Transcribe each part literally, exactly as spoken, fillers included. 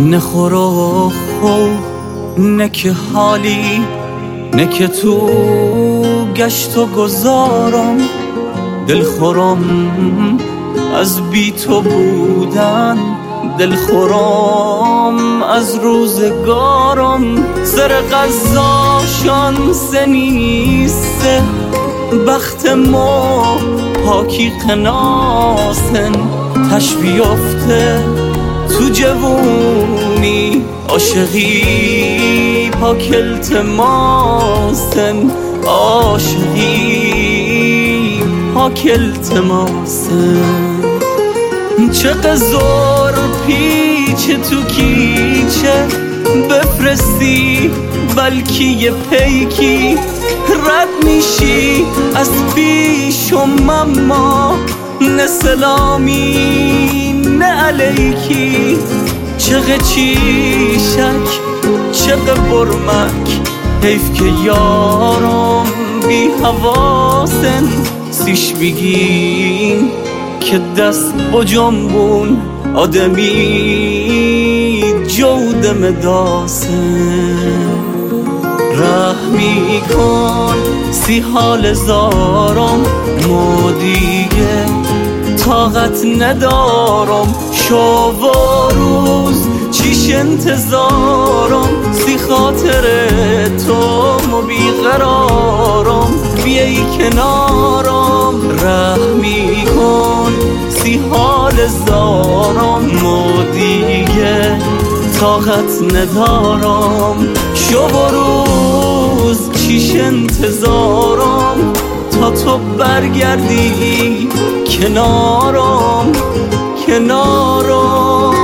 نه خورو خو نه که حالی نه که تو گشت و گذارم، دل خورم از بی تو بودن، دل خورم از روزگارم. سر قضا شانسه نیسته، بخت ما پاکی قناسن، تش بیافته تو جوونی عاشقی پاک التماسن، عاشقی پاک التماسن. چه قزار پیچ تو کیچه بفرستی، بلکی یه پیکی رد میشی از پیشم، اما نه سلامی نه علیکی. چقه چیشک چقه برمک، حیف که یارم بی حواسن، سیش بگین که دست با جنبون آدمی جودم داسن. رحمی کن سی حال زارم، ما دیگه طاقت ندارم، شب و روز چیش انتظارم، سی خاطر تو ما بیقرارم، بیایی کنارم. رحمی کن سی حال زارم، ما دیگه طاقت ندارم، شب و روز چیش انتظارم، تا تو برگردی کنارم کنارم.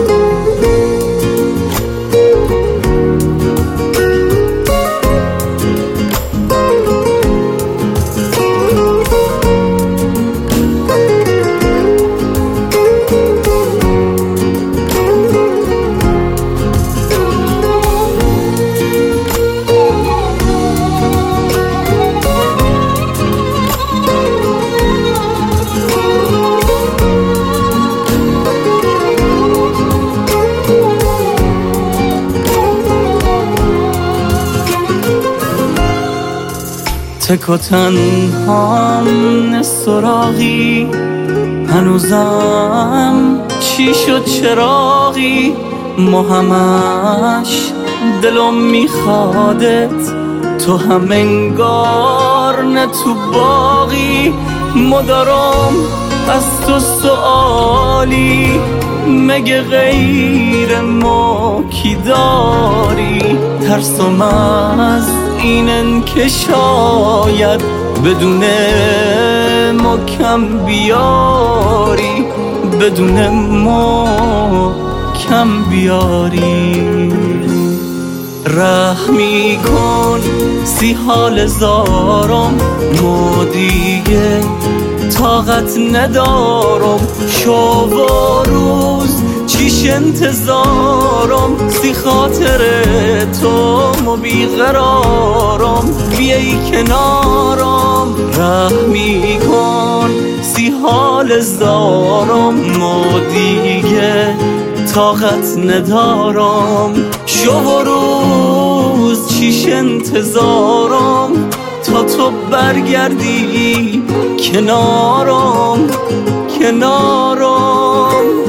تک و تنهام نه سراغی، هنوزم چی شد چراغی، ما همش دلم میخوادت، تو هم انگار نه تو باقی. مدارم از تو سوالی، مگه غیر ما کی داری؟ ترسم از اینن که شاید بدون ما کم بیاری، بدون ما کم بیاری. رحمی کن سی حال زارم، ما دیگه طاقت ندارم، شب و روز چیش انتظارم، سی خاطر تو ما بیقرارم، بیایی کنارم. رحمی کن سی حال زارم، ما دیگه طاقت ندارم، شب و روز چیش انتظارم، تا تو برگردی کنارم کنارم.